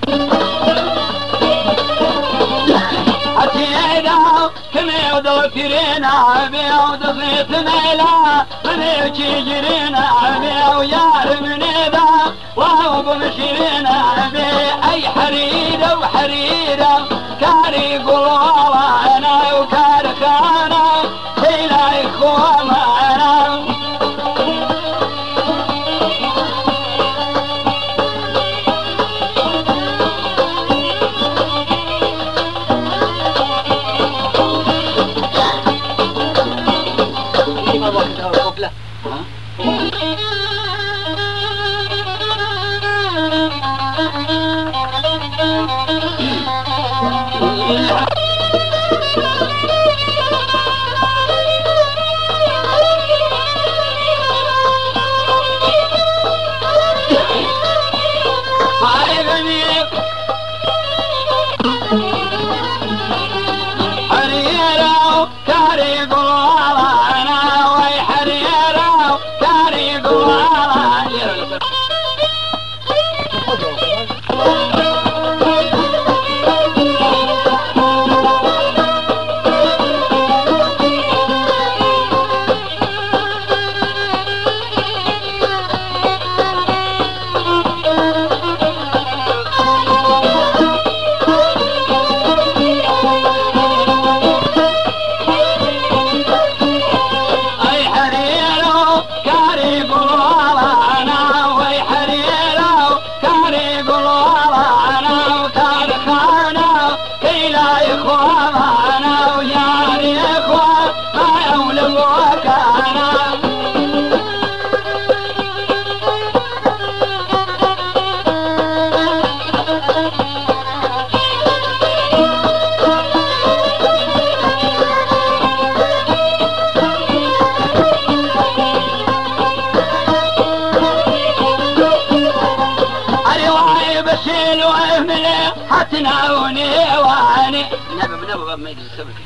حتينا كم يودو كرينا بيود صيتنا لا من يجرينا بيو يار من ذا وهو بمشيرنا بي اي حريرة وحريرة كاري قلوبنا انا وكارخانا هيلا يخوامنا حتناوني واني نبي ما يدري